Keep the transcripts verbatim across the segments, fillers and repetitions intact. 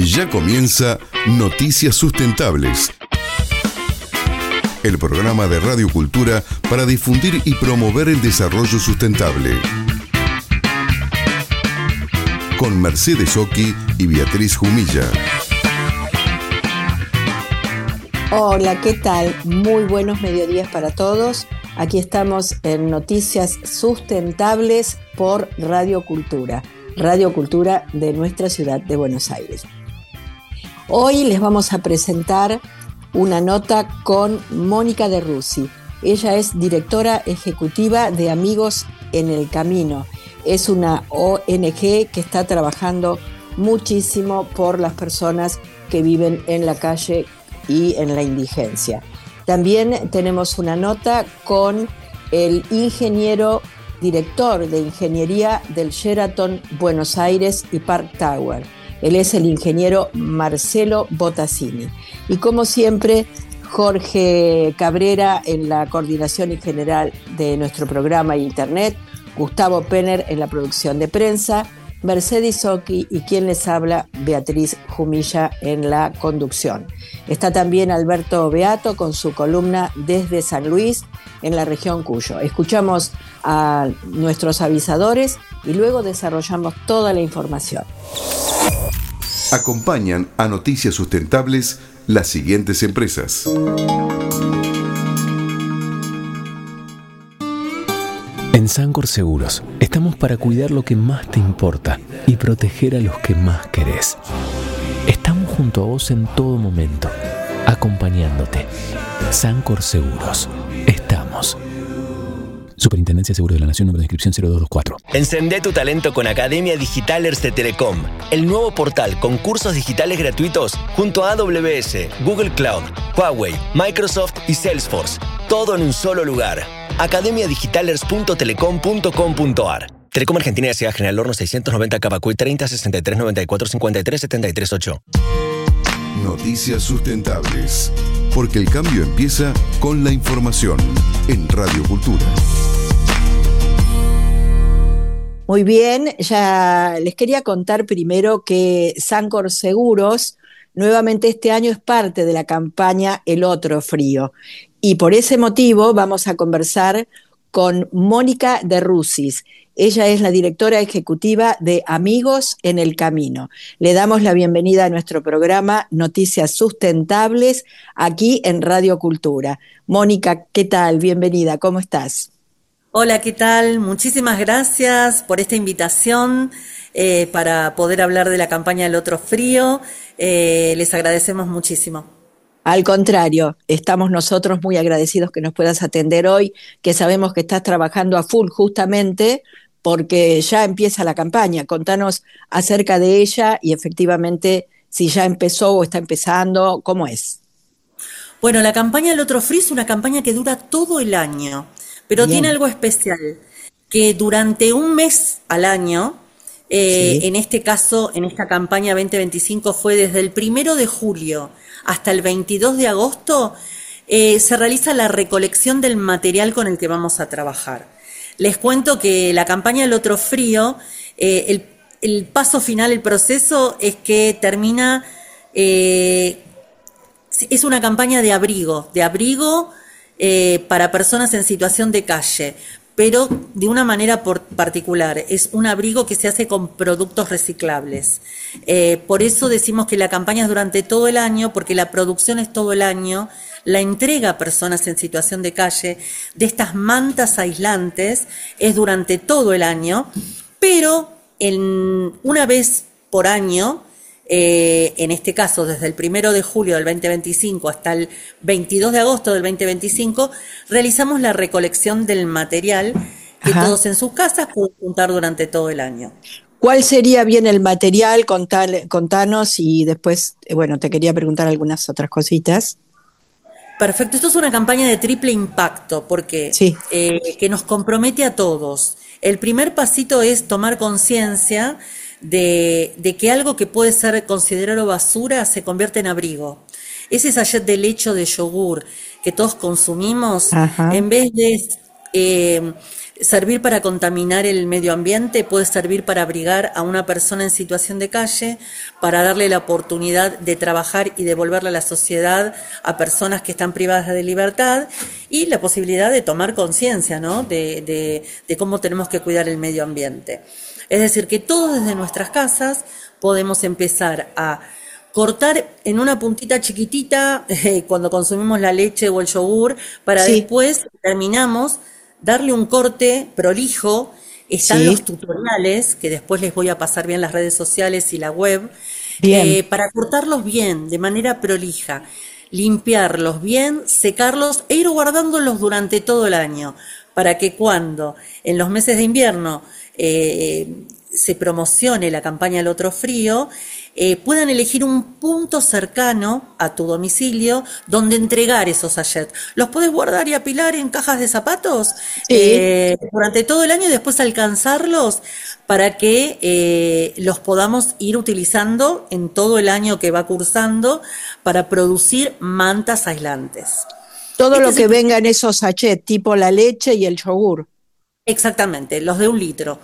Ya comienza Noticias Sustentables, el programa de Radio Cultura para difundir y promover el desarrollo sustentable. Con Mercedes Oqui y Beatriz Jumilla. Hola, ¿qué tal? Muy buenos mediodías para todos. Aquí estamos en Noticias Sustentables por Radio Cultura, Radio Cultura de nuestra ciudad de Buenos Aires. Hoy les vamos a presentar una nota con Mónica De Rusi. Ella es directora ejecutiva de Amigos en el Camino. Es una O N G que está trabajando muchísimo por las personas que viven en la calle y en la indigencia. También tenemos una nota con el ingeniero director de ingeniería del Sheraton Buenos Aires y Park Tower. Él es el ingeniero Marcelo Botasini. Y como siempre, Jorge Cabrera en la coordinación en general de nuestro programa e internet, Gustavo Penner en la producción de prensa, Mercedes Oqui y quien les habla, Beatriz Jumilla en la conducción. Está también Alberto Beato con su columna Desde San Luis en la región Cuyo. Escuchamos a nuestros avisadores y luego desarrollamos toda la información. Acompañan a Noticias Sustentables las siguientes empresas. En Sancor Seguros estamos para cuidar lo que más te importa y proteger a los que más querés. Estamos junto a vos en todo momento, acompañándote. Sancor Seguros. Estamos. Superintendencia de Seguros de la Nación, número de inscripción cero dos dos cuatro. Encendé tu talento con Academia Digitalers de Telecom, el nuevo portal con cursos digitales gratuitos junto a A W S, Google Cloud, Huawei, Microsoft y Salesforce. Todo en un solo lugar. academia digitalers punto telecom punto com punto a r. Telecom Argentina S A. General Horno seiscientos noventa Cavacuy treinta sesenta y tres noventa y cuatro cincuenta y tres setenta y tres ocho. Noticias Sustentables, porque el cambio empieza con la información en Radio Cultura. Muy bien, ya les quería contar primero que Sancor Seguros nuevamente este año es parte de la campaña El Otro Frío. Y por ese motivo vamos a conversar con Mónica De Rusi. Ella es la directora ejecutiva de Amigos en el Camino. Le damos la bienvenida a nuestro programa Noticias Sustentables aquí en Radio Cultura. Mónica, ¿qué tal? Bienvenida, ¿cómo estás? Hola, ¿qué tal? Muchísimas gracias por esta invitación eh, para poder hablar de la campaña El Otro Frío. Eh, les agradecemos muchísimo. Al contrario, estamos nosotros muy agradecidos que nos puedas atender hoy, que sabemos que estás trabajando a full justamente porque ya empieza la campaña. Contanos acerca de ella y efectivamente si ya empezó o está empezando, ¿cómo es? Bueno, la campaña El Otro Frío es una campaña que dura todo el año, pero Bien. Tiene algo especial, que durante un mes al año, eh, sí. en este caso, en esta campaña veinte veinticinco fue desde el primero de julio hasta el veintidós de agosto, eh, se realiza la recolección del material con el que vamos a trabajar. Les cuento que la campaña El Otro Frío, eh, el, el paso final, el proceso es que termina, eh, es una campaña de abrigo, de abrigo eh, para personas en situación de calle, pero de una manera por particular. Es un abrigo que se hace con productos reciclables. Eh, por eso decimos que la campaña es durante todo el año, porque la producción es todo el año, la entrega a personas en situación de calle de estas mantas aislantes es durante todo el año, pero en, una vez por año, eh, en este caso desde el primero de julio del veinte veinticinco hasta el veintidós de agosto del veinte veinticinco, realizamos la recolección del material que Ajá. todos en sus casas pueden juntar durante todo el año. ¿Cuál sería bien el material? Contal, contanos y después, bueno, te quería preguntar algunas otras cositas. Perfecto, esto es una campaña de triple impacto porque sí. eh, que nos compromete a todos. El primer pasito es tomar conciencia de, de que algo que puede ser considerado basura se convierte en abrigo. Ese sachet de leche o de yogur que todos consumimos, Ajá. en vez de eh, servir para contaminar el medio ambiente, puede servir para abrigar a una persona en situación de calle, para darle la oportunidad de trabajar y devolverle a la sociedad a personas que están privadas de libertad, y la posibilidad de tomar conciencia, ¿no?, de, de, de cómo tenemos que cuidar el medio ambiente. Es decir, que todos desde nuestras casas podemos empezar a cortar en una puntita chiquitita eh, cuando consumimos la leche o el yogur, para sí. después terminamos darle un corte prolijo. Están sí. los tutoriales, que después les voy a pasar bien las redes sociales y la web, eh, para cortarlos bien, de manera prolija, limpiarlos bien, secarlos e ir guardándolos durante todo el año, para que cuando en los meses de invierno eh, se promocione la campaña El Otro Frío, Eh, puedan elegir un punto cercano a tu domicilio donde entregar esos sachets. ¿Los podés guardar y apilar en cajas de zapatos? Sí. Eh, durante todo el año, y después alcanzarlos para que eh, los podamos ir utilizando en todo el año que va cursando para producir mantas aislantes. Todo este lo que el... venga en esos sachets, tipo la leche y el yogur. Exactamente, los de un litro.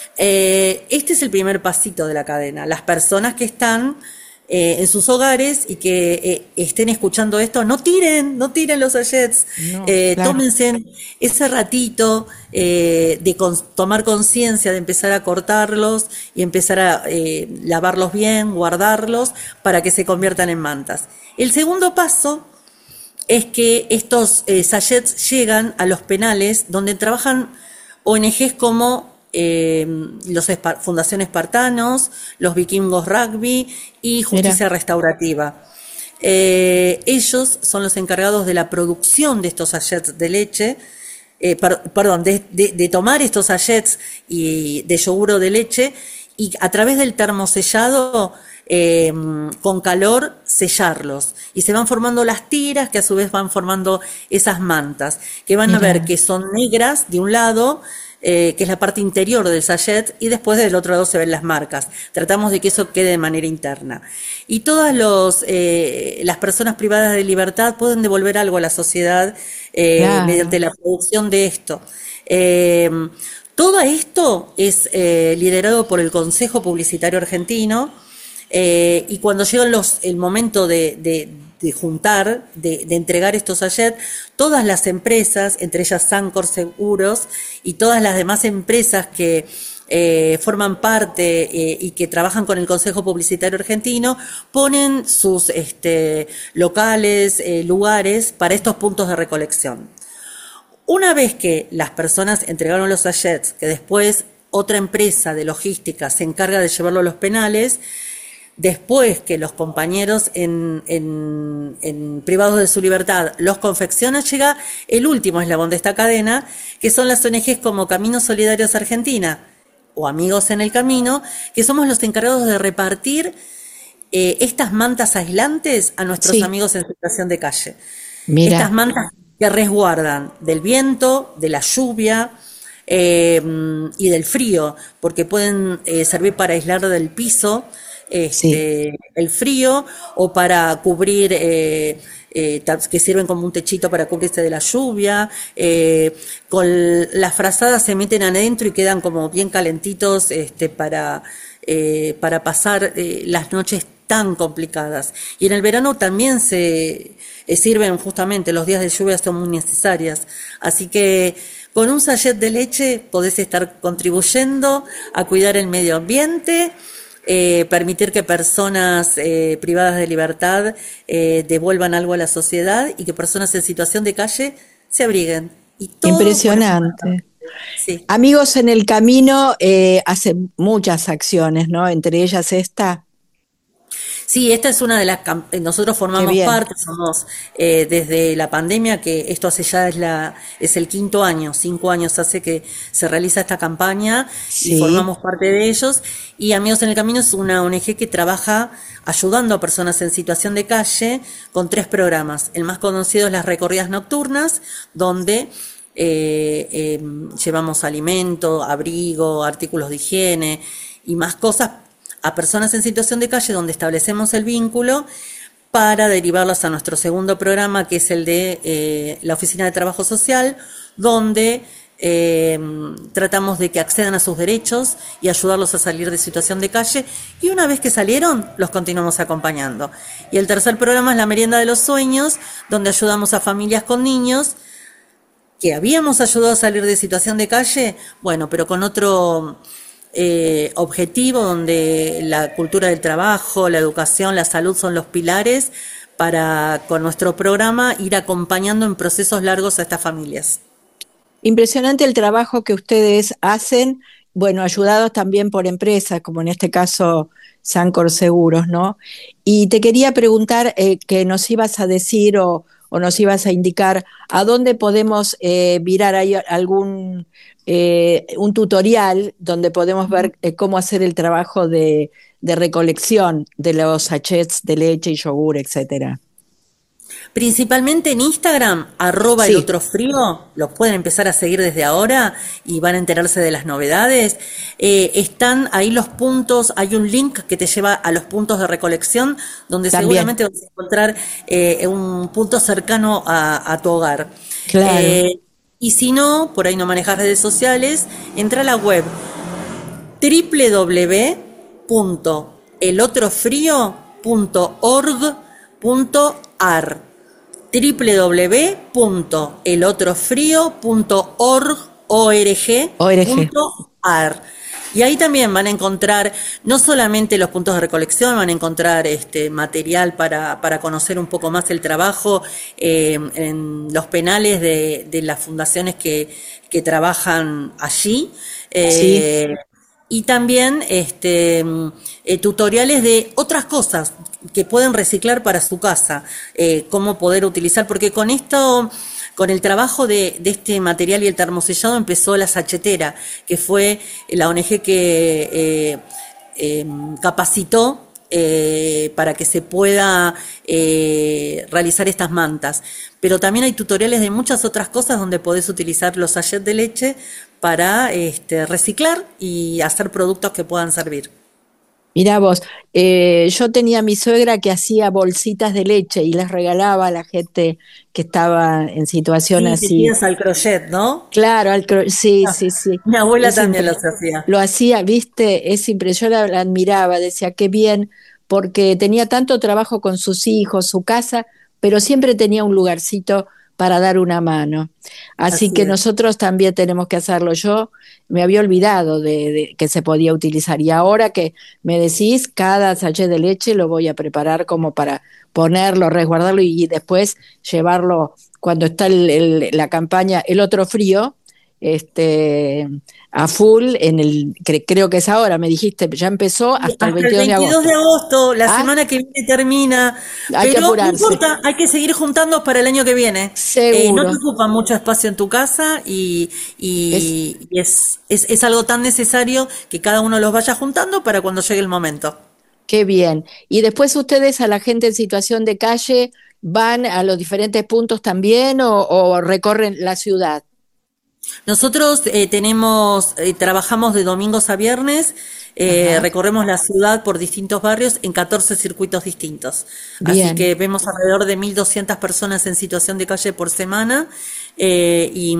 Eh, este es el primer pasito de la cadena. Las personas que están eh, en sus hogares y que eh, estén escuchando esto, no tiren, no tiren los sachets, no, eh, claro. tómense ese ratito eh, de con, tomar conciencia, de empezar a cortarlos y empezar a eh, lavarlos bien, guardarlos para que se conviertan en mantas. El segundo paso es que estos eh, sachets llegan a los penales donde trabajan O N Ges como Eh, los Espar- Fundación Espartanos, los Vikingos Rugby y Justicia Mira. Restaurativa. Eh, ellos son los encargados de la producción de estos sachets de leche, eh, per- perdón, de, de, de tomar estos sachets y de yogur o de leche y a través del termosellado eh, con calor sellarlos y se van formando las tiras que a su vez van formando esas mantas que van Mira. a ver que son negras de un lado, Eh, que es la parte interior del sachet, y después del otro lado se ven las marcas. Tratamos de que eso quede de manera interna. Y todas los, eh, las personas privadas de libertad pueden devolver algo a la sociedad eh, claro. mediante la producción de esto. Eh, todo esto es eh, liderado por el Consejo Publicitario Argentino, eh, y cuando llega los, el momento de, de de juntar, de, de entregar estos sachets, todas las empresas, entre ellas Sancor Seguros y todas las demás empresas que eh, forman parte eh, y que trabajan con el Consejo Publicitario Argentino, ponen sus este, locales, eh, lugares para estos puntos de recolección. Una vez que las personas entregaron los sachets, que después otra empresa de logística se encarga de llevarlo a los penales, después que los compañeros en, en, en privados de su libertad los confeccionan, llega el último eslabón de esta cadena, que son las O N Ges como Caminos Solidarios Argentina o Amigos en el Camino, que somos los encargados de repartir eh, estas mantas aislantes a nuestros sí. amigos en situación de calle. Mira. Estas mantas que resguardan del viento, de la lluvia eh, y del frío, porque pueden eh, servir para aislar del piso Este, sí. el frío o para cubrir, eh, eh, que sirven como un techito para cubrirse de la lluvia, eh, con las frazadas se meten adentro y quedan como bien calentitos este, para, eh, para pasar eh, las noches tan complicadas. Y en el verano también se eh, sirven justamente, los días de lluvia son muy necesarias, así que con un sachet de leche podés estar contribuyendo a cuidar el medio ambiente, Eh, permitir que personas eh, privadas de libertad eh, devuelvan algo a la sociedad y que personas en situación de calle se abriguen. Y todo impresionante. Sí. Amigos en el Camino eh, hace muchas acciones, ¿no? Entre ellas esta. Sí, esta es una de las... Nosotros formamos parte, somos eh, desde la pandemia, que esto hace ya es, la, es el quinto año, cinco años hace que se realiza esta campaña sí. y formamos parte de ellos. Y Amigos en el Camino es una O N Ge que trabaja ayudando a personas en situación de calle con tres programas. El más conocido es las recorridas nocturnas, donde eh, eh, llevamos alimento, abrigo, artículos de higiene y más cosas a personas en situación de calle, donde establecemos el vínculo para derivarlos a nuestro segundo programa, que es el de eh, la Oficina de Trabajo Social, donde eh, tratamos de que accedan a sus derechos y ayudarlos a salir de situación de calle, y una vez que salieron, los continuamos acompañando. Y el tercer programa es la Merienda de los Sueños, donde ayudamos a familias con niños que habíamos ayudado a salir de situación de calle, bueno, pero con otro eh, objetivo, donde la cultura del trabajo, la educación, la salud son los pilares para, con nuestro programa, ir acompañando en procesos largos a estas familias. Impresionante el trabajo que ustedes hacen, bueno, ayudados también por empresas, como en este caso Sancor Seguros, ¿no? Y te quería preguntar eh, que nos ibas a decir o, o nos ibas a indicar a dónde podemos eh, mirar ahí algún eh, un tutorial donde podemos ver eh, cómo hacer el trabajo de, de recolección de los sachets de leche y yogur, etcétera. Principalmente en Instagram, arroba sí. el otro frío, los pueden empezar a seguir desde ahora y van a enterarse de las novedades. Eh, están ahí los puntos, hay un link que te lleva a los puntos de recolección, donde También. seguramente vas a encontrar eh, un punto cercano a, a tu hogar. Claro. Eh, y si no, por ahí no manejas redes sociales, entra a la web doble u doble u doble u punto el otro frío punto org punto a r doble u doble u doble u punto el otro frío punto org punto a r. Y ahí también van a encontrar no solamente los puntos de recolección, van a encontrar este material para, para conocer un poco más el trabajo eh, en los penales de, de las fundaciones que, que trabajan allí. Eh, sí. Y también este, eh, tutoriales de otras cosas que pueden reciclar para su casa, eh, cómo poder utilizar, porque con esto, con el trabajo de, de este material y el termosellado empezó La Sachetera, que fue la O N G que eh, eh, capacitó eh, para que se pueda eh, realizar estas mantas. Pero también hay tutoriales de muchas otras cosas donde podés utilizar los sachets de leche para este, reciclar y hacer productos que puedan servir. Mirá vos, eh, yo tenía a mi suegra que hacía bolsitas de leche y les regalaba a la gente que estaba en situación sí, así. Sí, al crochet, ¿no? Claro, al cro sí, ah, sí, sí. Mi abuela es también lo hacía. Lo hacía, viste, es impresionante, la admiraba, decía qué bien, porque tenía tanto trabajo con sus hijos, su casa, pero siempre tenía un lugarcito para dar una mano. Así, Así que es. Nosotros también tenemos que hacerlo. Yo me había olvidado de, de que se podía utilizar, y ahora que me decís, cada sachet de leche lo voy a preparar como para ponerlo, resguardarlo y después llevarlo cuando está el, el, la campaña El Otro Frío, este, a full, en el cre, creo que es ahora, me dijiste, ya empezó hasta, hasta el veintidós de agosto. El veintidós de agosto, la ¿Ah? semana que viene termina, hay pero que apurarse. No importa, hay que seguir juntando para el año que viene. Seguro. Eh, no te ocupa mucho espacio en tu casa y, y, es, y es, es, es algo tan necesario que cada uno los vaya juntando para cuando llegue el momento. Qué bien. Y después ustedes a la gente en situación de calle van a los diferentes puntos también o, o recorren la ciudad. Nosotros eh, tenemos, eh, trabajamos de domingos a viernes, eh, recorremos la ciudad por distintos barrios en catorce circuitos distintos. Bien. Así que vemos alrededor de mil doscientas personas en situación de calle por semana eh, y,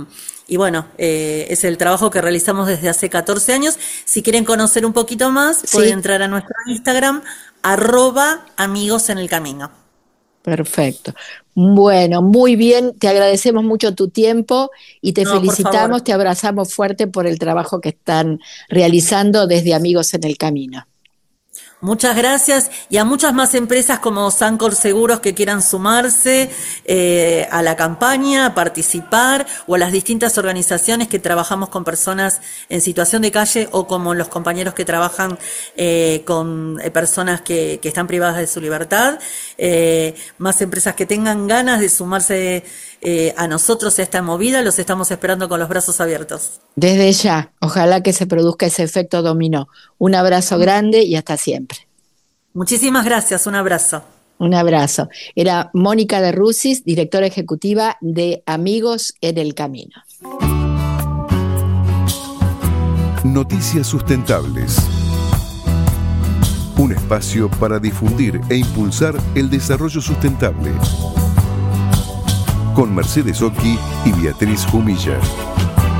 y bueno, eh, es el trabajo que realizamos desde hace catorce años. Si quieren conocer un poquito más, sí. pueden entrar a nuestro Instagram, arroba amigos en el camino. Perfecto. Bueno, muy bien, te agradecemos mucho tu tiempo y te no, felicitamos, te abrazamos fuerte por el trabajo que están realizando desde Amigos en el Camino. Muchas gracias y a muchas más empresas como Sancor Seguros que quieran sumarse eh, a la campaña, a participar, o a las distintas organizaciones que trabajamos con personas en situación de calle o como los compañeros que trabajan eh, con eh, personas que, que están privadas de su libertad. Eh, más empresas que tengan ganas de sumarse eh, a nosotros a esta movida, los estamos esperando con los brazos abiertos. Desde ya, ojalá que se produzca ese efecto dominó. Un abrazo grande y hasta siempre. Muchísimas gracias, un abrazo. Un abrazo. Era Mónica de Rusis, directora ejecutiva de Amigos en el Camino. Noticias Sustentables. Un espacio para difundir e impulsar el desarrollo sustentable. Con Mercedes Oki y Beatriz Humilla.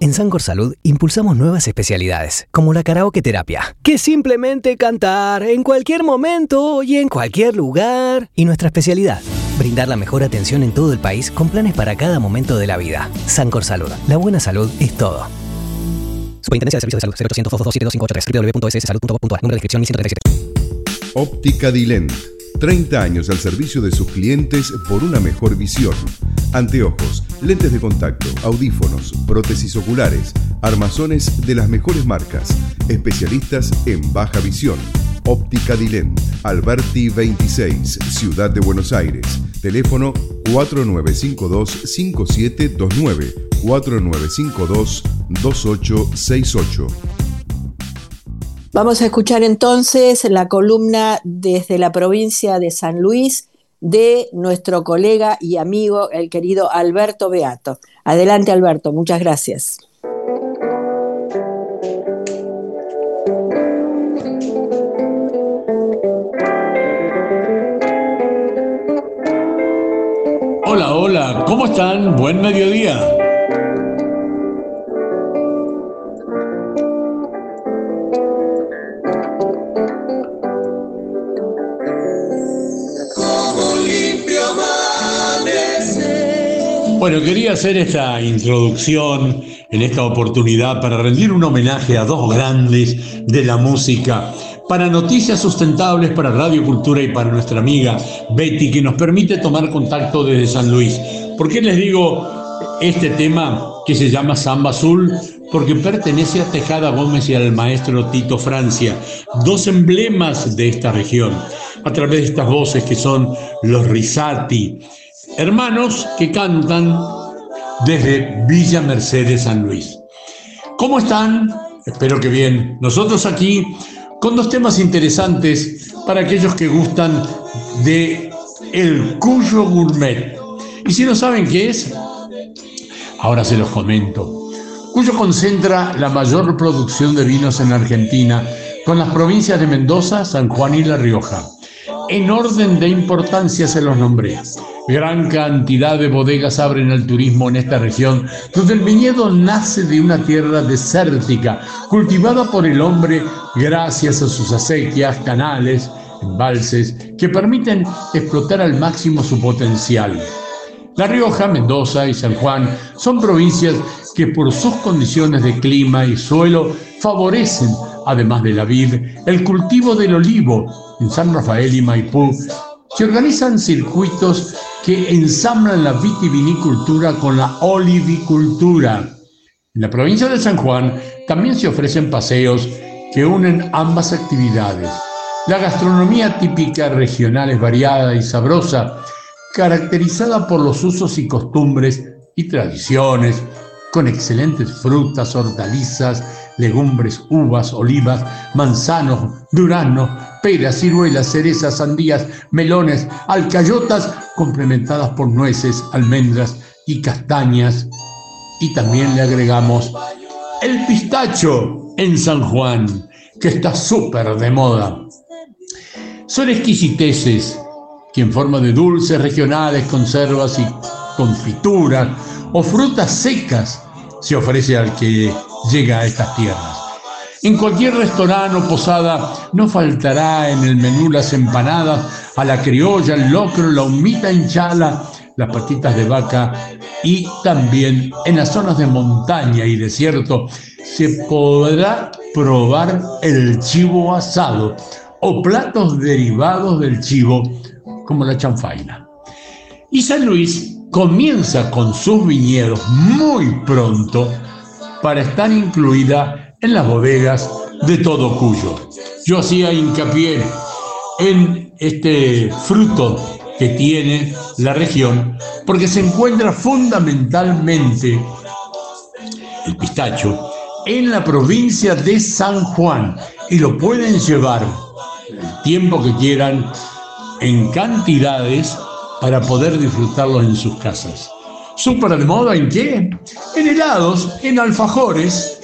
En Sancor Salud impulsamos nuevas especialidades, como la karaoke terapia, que es simplemente cantar en cualquier momento y en cualquier lugar. Y nuestra especialidad, brindar la mejor atención en todo el país con planes para cada momento de la vida. Sancor Salud, la buena salud es todo. Superintendencia de Servicios de Salud, cero ochocientos, doscientos veintidós, cinco ochenta y tres, doble u doble u doble u punto s s salud punto gov punto a, número de inscripción ciento treinta y siete. Óptica Dilent. treinta años al servicio de sus clientes por una mejor visión. Anteojos, lentes de contacto, audífonos, prótesis oculares, armazones de las mejores marcas. Especialistas en baja visión. Óptica Dilent, Alberti veintiséis, Ciudad de Buenos Aires. Teléfono cuatro nueve cinco dos, cinco siete dos nueve, cuatro nueve cinco dos, dos ocho seis ocho. Vamos a escuchar entonces la columna desde la provincia de San Luis de nuestro colega y amigo, el querido Alberto Beato. Adelante, Alberto, muchas gracias. Hola, hola, ¿cómo están? Buen mediodía. Bueno, quería hacer esta introducción en esta oportunidad para rendir un homenaje a dos grandes de la música, para Noticias Sustentables, para Radio Cultura y para nuestra amiga Betty, que nos permite tomar contacto desde San Luis. ¿Por qué les digo este tema que se llama Samba Azul? Porque pertenece a Tejada Gómez y al maestro Tito Francia, dos emblemas de esta región, a través de estas voces que son los Risati, hermanos que cantan desde Villa Mercedes, San Luis. ¿Cómo están? Espero que bien. Nosotros aquí con dos temas interesantes para aquellos que gustan de el Cuyo Gourmet. Y si no saben qué es, ahora se los comento. Cuyo concentra la mayor producción de vinos en Argentina, con las provincias de Mendoza, San Juan y La Rioja. En orden de importancia se los nombré. Gran cantidad de bodegas abren al turismo en esta región, donde el viñedo nace de una tierra desértica, cultivada por el hombre gracias a sus acequias, canales, embalses, que permiten explotar al máximo su potencial. La Rioja, Mendoza y San Juan son provincias que por sus condiciones de clima y suelo favorecen, además de la vid, el cultivo del olivo. En San Rafael y Maipú se organizan circuitos que ensamblan la vitivinicultura con la olivicultura. En la provincia de San Juan también se ofrecen paseos que unen ambas actividades. La gastronomía típica regional es variada y sabrosa, caracterizada por los usos y costumbres y tradiciones, con excelentes frutas, hortalizas, legumbres, uvas, olivas, manzanos, duraznos, peras, ciruelas, cerezas, sandías, melones, alcayotas, complementadas por nueces, almendras y castañas. Y también le agregamos el pistacho en San Juan, que está súper de moda. Son exquisiteces que en forma de dulces regionales, conservas y confituras o frutas secas se ofrece al que llega a estas tierras. En cualquier restaurante o posada no faltará en el menú las empanadas a la criolla, el locro, la humita en chala, las patitas de vaca, y también en las zonas de montaña y desierto se podrá probar el chivo asado o platos derivados del chivo como la chanfaina. Y San Luis comienza con sus viñedos muy pronto para estar incluida en las bodegas de todo Cuyo. Yo hacía hincapié en este fruto que tiene la región porque se encuentra fundamentalmente el pistacho en la provincia de San Juan y lo pueden llevar el tiempo que quieran en cantidades para poder disfrutarlo en sus casas. ¿Súper de moda en qué? En helados, en alfajores.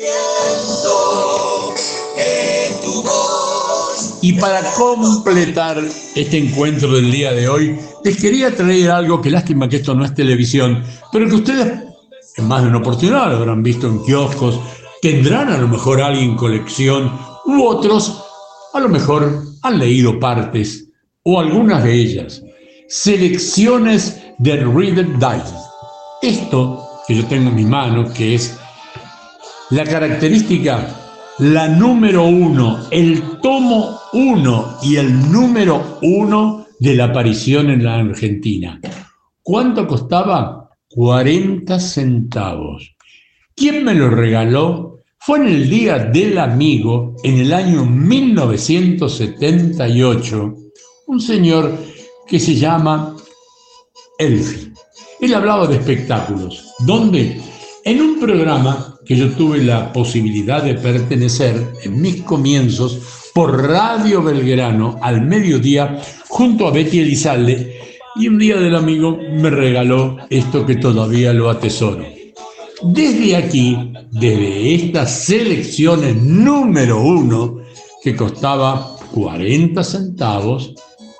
Y para completar este encuentro del día de hoy, les quería traer algo que lástima que esto no es televisión, pero que ustedes en más de una oportunidad lo habrán visto en kioscos, tendrán a lo mejor alguien en colección, u otros a lo mejor han leído partes o algunas de ellas. Selecciones de Reader Digest. Esto que yo tengo en mis manos, que es la característica, la número uno, el tomo uno y el número uno de la aparición en la Argentina. ¿Cuánto costaba? cuarenta centavos. ¿Quién me lo regaló? Fue en el Día del Amigo, en el año mil novecientos setenta y ocho, un señor que se llama Elfi. Él hablaba de espectáculos. ¿Dónde? En un programa que yo tuve la posibilidad de pertenecer en mis comienzos por Radio Belgrano al mediodía junto a Betty Elizalde, y un Día del Amigo me regaló esto que todavía lo atesoro. Desde aquí, desde estas selecciones número uno, que costaba cuarenta centavos,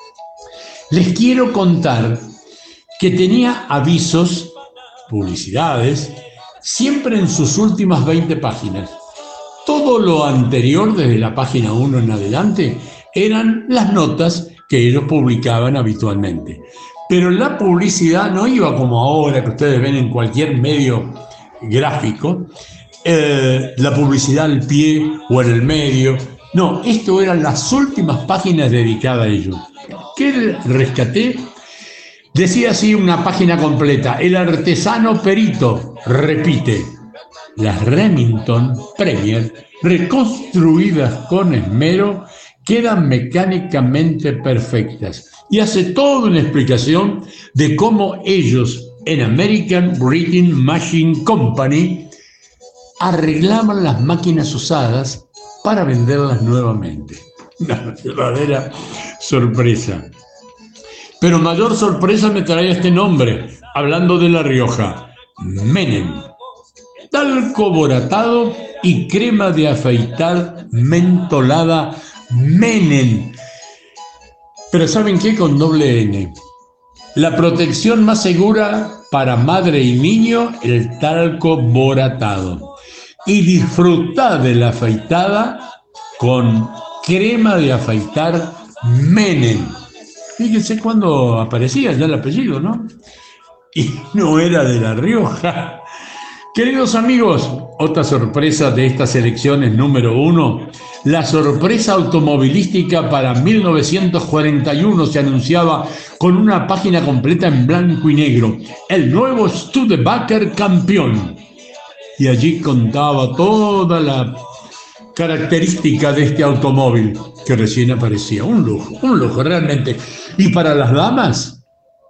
les quiero contar que tenía avisos, publicidades, siempre en sus últimas veinte páginas. Todo lo anterior, desde la página uno en adelante, eran las notas que ellos publicaban habitualmente. Pero la publicidad no iba como ahora, que ustedes ven en cualquier medio gráfico, eh, la publicidad al pie o en el medio. No, esto eran las últimas páginas dedicadas a ellos. ¿Qué rescaté? Decía así una página completa: el artesano perito repite, las Remington Premier, reconstruidas con esmero, quedan mecánicamente perfectas. Y hace toda una explicación de cómo ellos en American Rigging Machine Company arreglaban las máquinas usadas para venderlas nuevamente. Una verdadera sorpresa. Pero mayor sorpresa me trae este nombre, hablando de La Rioja: Menem. Talco boratado y crema de afeitar mentolada Menem. Pero ¿saben qué? Con doble N. La protección más segura para madre y niño, el talco boratado. Y disfrutad de la afeitada con crema de afeitar Menem. Fíjense cuando aparecía ya el apellido, ¿no? Y no era de La Rioja. Queridos amigos, otra sorpresa de estas elecciones número uno, la sorpresa automovilística para mil novecientos cuarenta y uno se anunciaba con una página completa en blanco y negro: el nuevo Studebaker campeón. Y allí contaba toda la característica de este automóvil que recién aparecía. Un lujo, un lujo realmente. Y para las damas,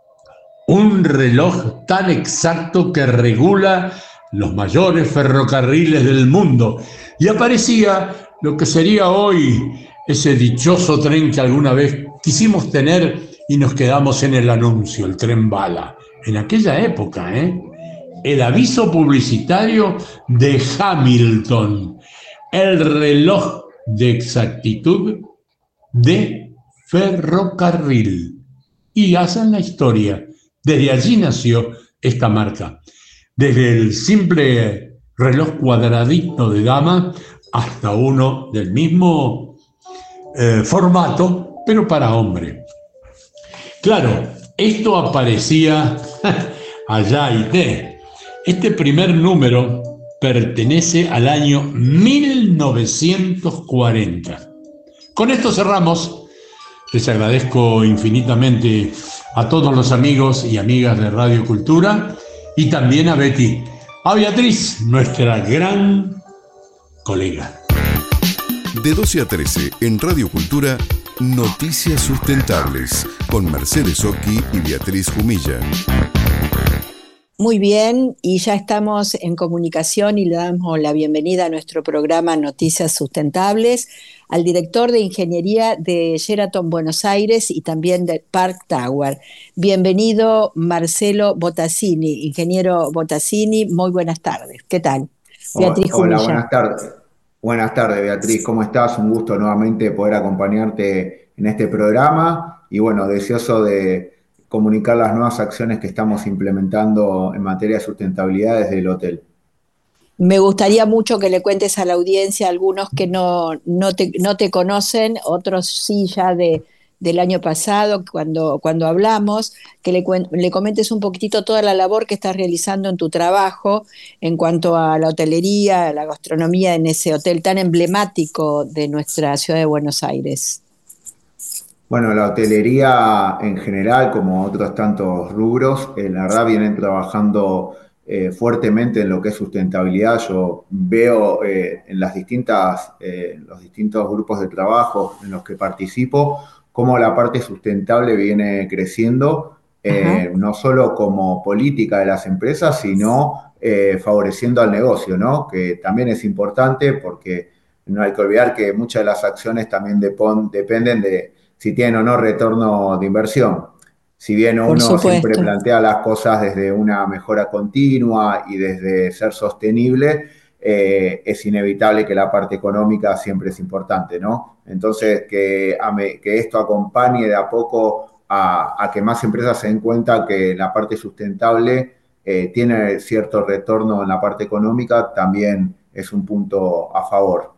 un reloj tan exacto que regula los mayores ferrocarriles del mundo. Y aparecía lo que sería hoy ese dichoso tren que alguna vez quisimos tener y nos quedamos en el anuncio, el tren bala. En aquella época, ¿eh? El aviso publicitario de Hamilton, el reloj de exactitud de ferrocarril. Y hacen la historia. Desde allí nació esta marca. Desde el simple reloj cuadradito de dama hasta uno del mismo eh, formato, pero para hombre. Claro, esto aparecía allá y de. Este primer número pertenece al año mil novecientos cuarenta. Con esto cerramos. Les agradezco infinitamente a todos los amigos y amigas de Radio Cultura y también a Betty, a Beatriz, nuestra gran colega. De doce a trece en Radio Cultura, Noticias Sustentables, con Mercedes Occhi y Beatriz Jumilla. Muy bien, y ya estamos en comunicación y le damos la bienvenida a nuestro programa Noticias Sustentables al director de Ingeniería de Sheraton Buenos Aires y también de Park Tower. Bienvenido, Marcelo Bottazzini. Ingeniero Bottazzini, muy buenas tardes. ¿Qué tal? Beatriz Hola, Jumilla. Buenas tardes. Buenas tardes, Beatriz. ¿Cómo estás? Un gusto nuevamente poder acompañarte en este programa y bueno, deseoso de comunicar las nuevas acciones que estamos implementando en materia de sustentabilidad desde el hotel. Me gustaría mucho que le cuentes a la audiencia, algunos que no, no, te, no te conocen, otros sí ya de, del año pasado, cuando, cuando hablamos, que le, le comentes un poquitito toda la labor que estás realizando en tu trabajo en cuanto a la hotelería, a la gastronomía en ese hotel tan emblemático de nuestra ciudad de Buenos Aires. Bueno, la hotelería en general, como otros tantos rubros, eh, la verdad vienen trabajando eh, fuertemente en lo que es sustentabilidad. Yo veo eh, en las distintas, eh, los distintos grupos de trabajo en los que participo, cómo la parte sustentable viene creciendo, eh, no solo como política de las empresas, sino eh, favoreciendo al negocio, ¿no? Que también es importante porque no hay que olvidar que muchas de las acciones también depon, dependen de si tienen o no retorno de inversión. Si bien uno siempre plantea las cosas desde una mejora continua y desde ser sostenible, eh, es inevitable que la parte económica siempre es importante, ¿no? Entonces, que, que esto acompañe de a poco a, a que más empresas se den cuenta que la parte sustentable eh, tiene cierto retorno en la parte económica, también es un punto a favor.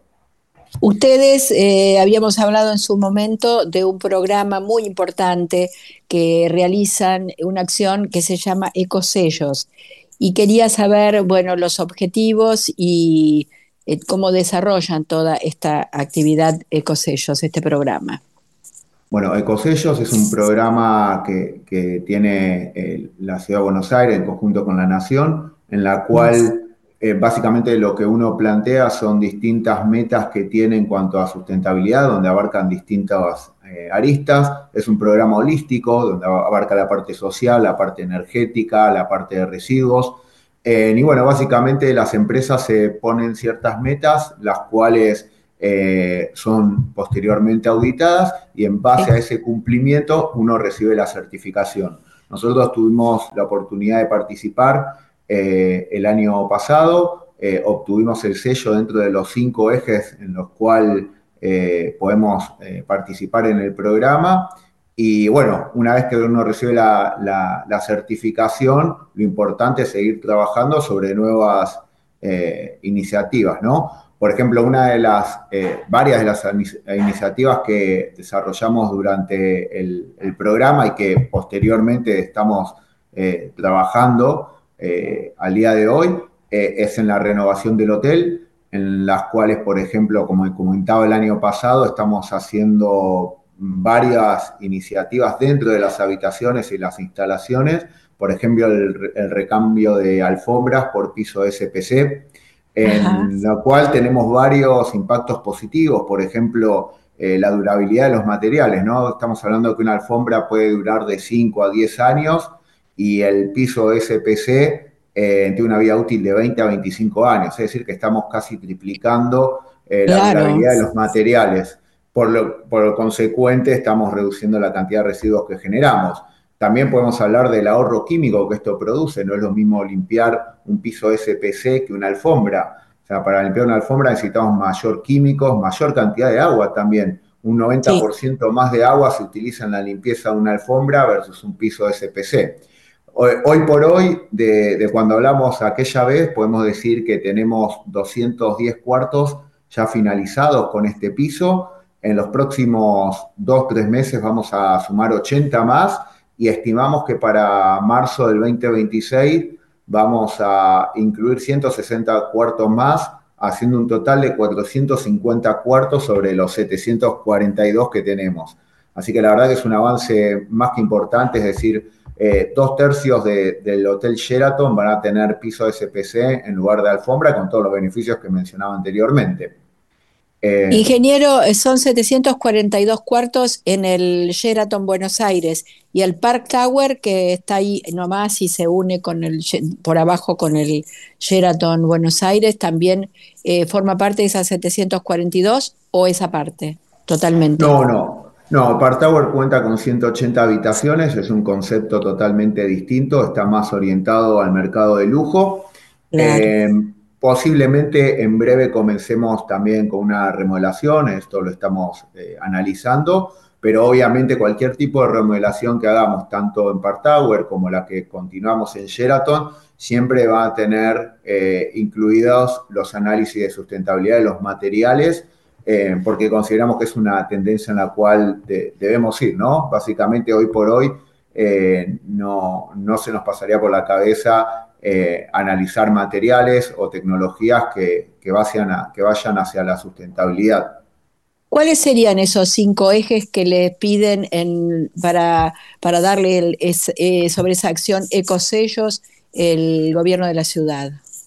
Ustedes, eh, habíamos hablado en su momento de un programa muy importante que realizan, una acción que se llama Ecosellos, y quería saber, bueno, los objetivos y eh, cómo desarrollan toda esta actividad Ecosellos, este programa. Bueno, Ecosellos es un programa que, que tiene eh, la Ciudad de Buenos Aires en conjunto con la Nación, en la cual eh, básicamente lo que uno plantea son distintas metas que tiene en cuanto a sustentabilidad, donde abarcan distintas eh, aristas. Es un programa holístico, donde abarca la parte social, la parte energética, la parte de residuos. Eh, y bueno, básicamente las empresas se ponen ciertas metas, las cuales Eh, son posteriormente auditadas y en base a ese cumplimiento uno recibe la certificación. Nosotros tuvimos la oportunidad de participar eh, el año pasado, eh, obtuvimos el sello dentro de los cinco ejes en los cuales eh, podemos eh, participar en el programa. Y bueno, una vez que uno recibe la, la, la certificación, lo importante es seguir trabajando sobre nuevas eh, iniciativas, ¿no? Por ejemplo, una de las, eh, varias de las iniciativas que desarrollamos durante el, el programa y que posteriormente estamos eh, trabajando eh, al día de hoy, eh, es en la renovación del hotel, en las cuales, por ejemplo, como he comentado el año pasado, estamos haciendo varias iniciativas dentro de las habitaciones y las instalaciones, por ejemplo, el, el recambio de alfombras por piso S P C, en Ajá. la cual tenemos varios impactos positivos, por ejemplo, eh, la durabilidad de los materiales, ¿no? Estamos hablando de que una alfombra puede durar de cinco a diez años y el piso S P C eh, tiene una vida útil de veinte a veinticinco años, es decir, que estamos casi triplicando eh, la claro. durabilidad de los materiales. Por lo, por lo consecuente, estamos reduciendo la cantidad de residuos que generamos. También podemos hablar del ahorro químico que esto produce. No es lo mismo limpiar un piso S P C que una alfombra. O sea, para limpiar una alfombra necesitamos mayor químicos, mayor cantidad de agua también. Un noventa por ciento sí. más de agua se utiliza en la limpieza de una alfombra versus un piso S P C. Hoy, hoy por hoy, de, de cuando hablamos aquella vez, podemos decir que tenemos doscientos diez cuartos ya finalizados con este piso. En los próximos dos, tres meses vamos a sumar ochenta más. Y estimamos que para marzo del veinte veintiséis vamos a incluir ciento sesenta cuartos más, haciendo un total de cuatrocientos cincuenta cuartos sobre los setecientos cuarenta y dos que tenemos. Así que la verdad que es un avance más que importante, es decir, eh, dos tercios de, del Hotel Sheraton van a tener piso S P C en lugar de alfombra, con todos los beneficios que mencionaba anteriormente. Eh, Ingeniero, son setecientos cuarenta y dos cuartos en el Sheraton Buenos Aires y el Park Tower, que está ahí nomás y se une con el, por abajo con el Sheraton Buenos Aires, también eh, forma parte de esas setecientos cuarenta y dos, o esa parte, totalmente. No, no, no, Park Tower cuenta con ciento ochenta habitaciones, es un concepto totalmente distinto, está más orientado al mercado de lujo. Claro. Eh, Posiblemente en breve comencemos también con una remodelación, esto lo estamos eh, analizando, pero obviamente cualquier tipo de remodelación que hagamos, tanto en Park Tower como la que continuamos en Sheraton, siempre va a tener eh, incluidos los análisis de sustentabilidad de los materiales, eh, porque consideramos que es una tendencia en la cual de, debemos ir, ¿no? Básicamente, hoy por hoy, eh, no, no se nos pasaría por la cabeza eh, analizar materiales o tecnologías que, que, vayan a, que vayan hacia la sustentabilidad. ¿Cuáles serían esos cinco ejes que le piden en, para, para darle el, es, eh, sobre esa acción ecosellos el gobierno de la ciudad?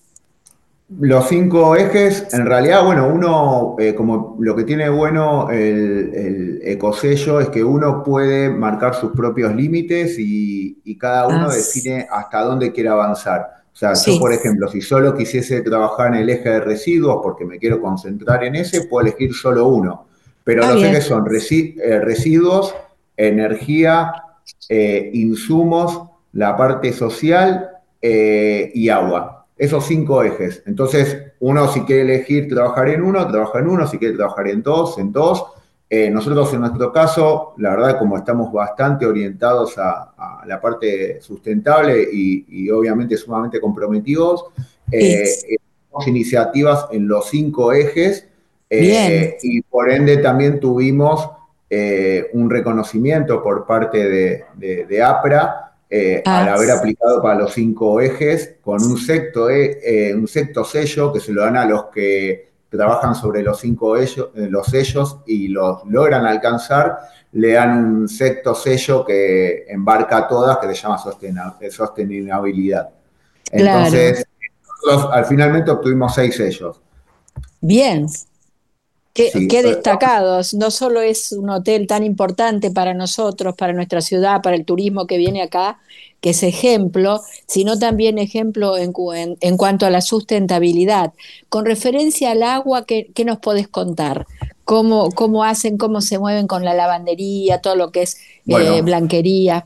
Los cinco ejes, en realidad, bueno, uno, eh, como lo que tiene bueno el, el ecosello es que uno puede marcar sus propios límites y, y cada uno ah, define hasta dónde quiere avanzar. O sea, sí. Yo, por ejemplo, si solo quisiese trabajar en el eje de residuos porque me quiero concentrar en ese, puedo elegir solo uno. Pero ah, los bien. ejes son resi eh, residuos, energía, eh, insumos, la parte social eh, y agua. Esos cinco ejes. Entonces, uno si quiere elegir trabajar en uno, trabaja en uno, si quiere trabajar en dos, en dos. Eh, nosotros en nuestro caso, la verdad, como estamos bastante orientados a, a la parte sustentable y, y obviamente sumamente comprometidos, eh, sí. tenemos iniciativas en los cinco ejes eh, y por ende también tuvimos eh, un reconocimiento por parte de, de, de APRA, Eh, ah, al haber aplicado para los cinco ejes, con un sexto, eh, eh, un sexto sello que se lo dan a los que trabajan sobre los cinco ellos, eh, los sellos y los logran alcanzar, le dan un sexto sello que embarca a todas, que se llama sostenibilidad. Entonces, claro. nosotros al finalmente obtuvimos seis sellos. Bien. Qué, sí, qué destacados, no solo es un hotel tan importante para nosotros, para nuestra ciudad, para el turismo que viene acá, que es ejemplo, sino también ejemplo en, en, en cuanto a la sustentabilidad. Con referencia al agua, ¿qué, qué nos podés contar? ¿Cómo, cómo hacen, cómo se mueven con la lavandería, todo lo que es bueno, eh, blanquería?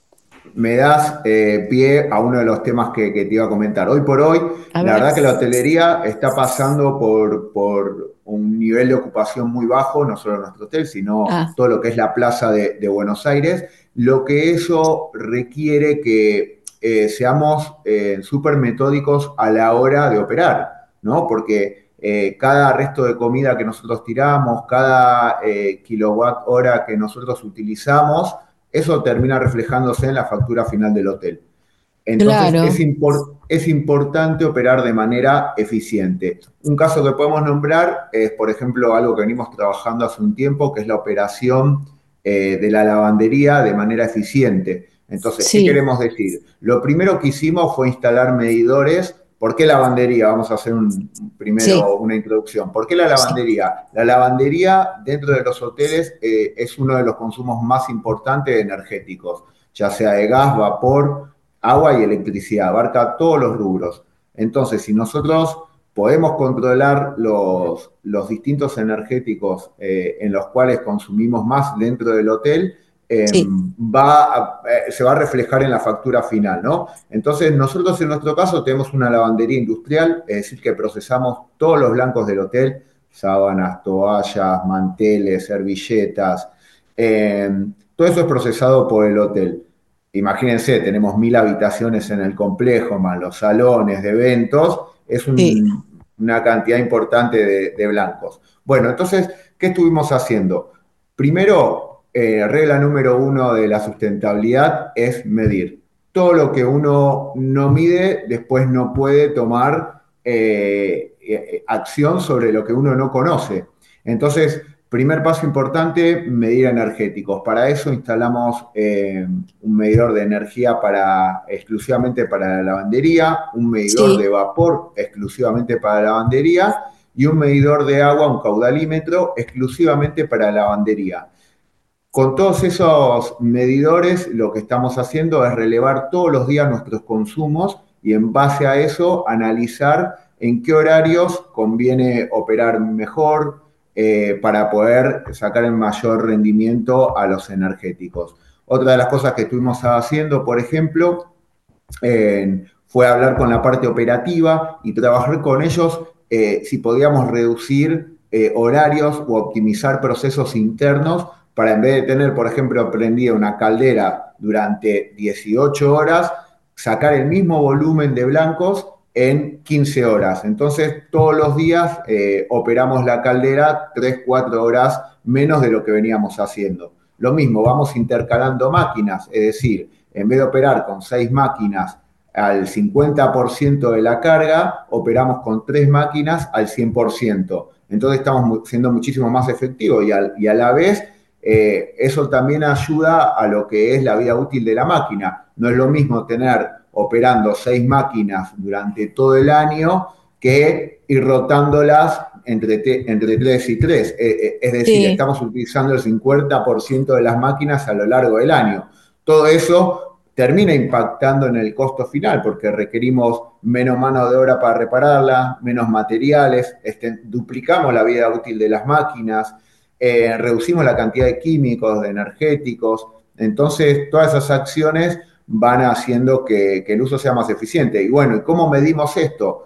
Me das eh, pie a uno de los temas que, que te iba a comentar. Hoy por hoy, a la ver. verdad que la hotelería está pasando por... por un nivel de ocupación muy bajo, no solo nuestro hotel, sino ah. todo lo que es la plaza de, de Buenos Aires, lo que eso requiere que eh, seamos eh, súper metódicos a la hora de operar, ¿no? Porque eh, cada resto de comida que nosotros tiramos, cada eh, kilowatt hora que nosotros utilizamos, eso termina reflejándose en la factura final del hotel. Entonces, claro. es, import, es importante operar de manera eficiente. Un caso que podemos nombrar es, por ejemplo, algo que venimos trabajando hace un tiempo, que es la operación eh, de la lavandería de manera eficiente. Entonces, sí. ¿qué queremos decir? Lo primero que hicimos fue instalar medidores. ¿Por qué lavandería? Vamos a hacer un, primero sí. una introducción. ¿Por qué la lavandería? Sí. La lavandería dentro de los hoteles eh, es uno de los consumos más importantes energéticos, ya sea de gas, vapor, agua y electricidad, abarca todos los rubros. Entonces, si nosotros podemos controlar los, los distintos energéticos eh, en los cuales consumimos más dentro del hotel, eh, sí. va a, eh, se va a reflejar en la factura final, ¿no? Entonces, nosotros en nuestro caso tenemos una lavandería industrial, es decir, que procesamos todos los blancos del hotel, sábanas, toallas, manteles, servilletas, eh, todo eso es procesado por el hotel. Imagínense, tenemos mil habitaciones en el complejo, más los salones de eventos, es un, sí. una cantidad importante de, de blancos. Bueno, entonces, ¿qué estuvimos haciendo? Primero, eh, regla número uno de la sustentabilidad es medir. Todo lo que uno no mide, después no puede tomar eh, eh, acción sobre lo que uno no conoce. Entonces, primer paso importante, medir energéticos. Para eso instalamos eh, un medidor de energía para, exclusivamente para la lavandería, un medidor sí. de vapor exclusivamente para la lavandería y un medidor de agua, un caudalímetro, exclusivamente para la lavandería. Con todos esos medidores, lo que estamos haciendo es relevar todos los días nuestros consumos y en base a eso analizar en qué horarios conviene operar mejor, Eh, para poder sacar el mayor rendimiento a los energéticos. Otra de las cosas que estuvimos haciendo, por ejemplo, eh, fue hablar con la parte operativa y trabajar con ellos eh, si podíamos reducir eh, horarios o optimizar procesos internos para en vez de tener, por ejemplo, prendida una caldera durante dieciocho horas, sacar el mismo volumen de blancos en quince horas. Entonces, todos los días eh, operamos la caldera tres, cuatro horas menos de lo que veníamos haciendo. Lo mismo, vamos intercalando máquinas, es decir, en vez de operar con seis máquinas al cincuenta por ciento de la carga, operamos con tres máquinas al cien por ciento. Entonces estamos siendo muchísimo más efectivos y a, y a la vez eh, eso también ayuda a lo que es la vida útil de la máquina. No es lo mismo tener operando seis máquinas durante todo el año que ir rotándolas entre, te, entre tres y tres. Eh, es decir, sí. Estamos utilizando el cincuenta por ciento de las máquinas a lo largo del año. Todo eso termina impactando en el costo final porque requerimos menos mano de obra para repararla, menos materiales, este, duplicamos la vida útil de las máquinas, eh, reducimos la cantidad de químicos, de energéticos. Entonces, todas esas acciones van haciendo que, que el uso sea más eficiente. Y bueno, ¿y cómo medimos esto?